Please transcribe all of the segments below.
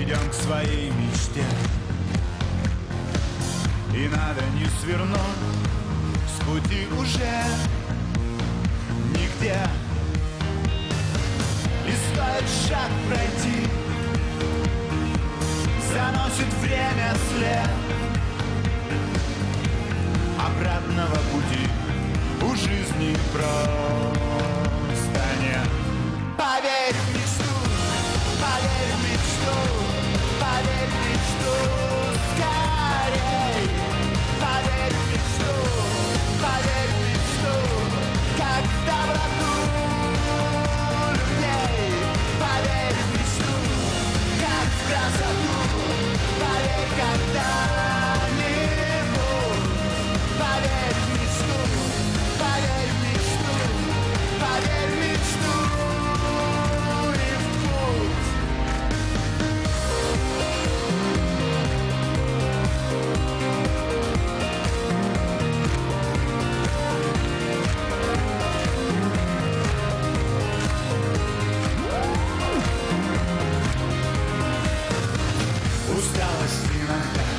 идем к своей мечте, и надо не свернуть с пути уже нигде. И стоит шаг пройти, заносит время след. Обратного пути у жизни просто нет. Поверь в мечту, поверь в мечту, поверь в мечту скорей. Поверь в мечту, поверь в мечту, как в доброту людей. Поверь в мечту, как в красоту, поверь когда-нибудь. Поверь в мечту, поверь в мечту, поверь в мечту и в путь. Усталость иногда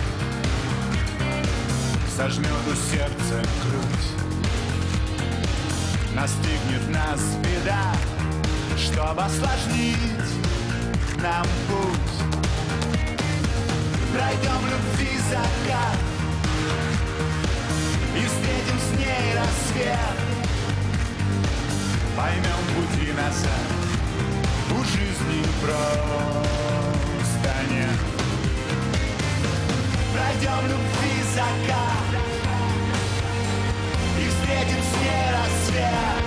сожмет у сердца грудь. Настигнет нас беда, чтоб осложнить нам путь. Пройдем любви закат и встретим с ней рассвет. Поймем пути назад, у жизни просто нет. Пройдем любви закат и встретим с ней рассвет.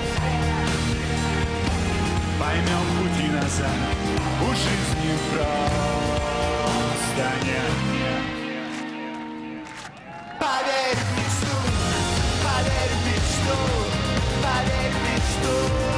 Поймем пути назад, у жизни просто нет. Поверь в мечту, поверь в мечту, поверь в мечту.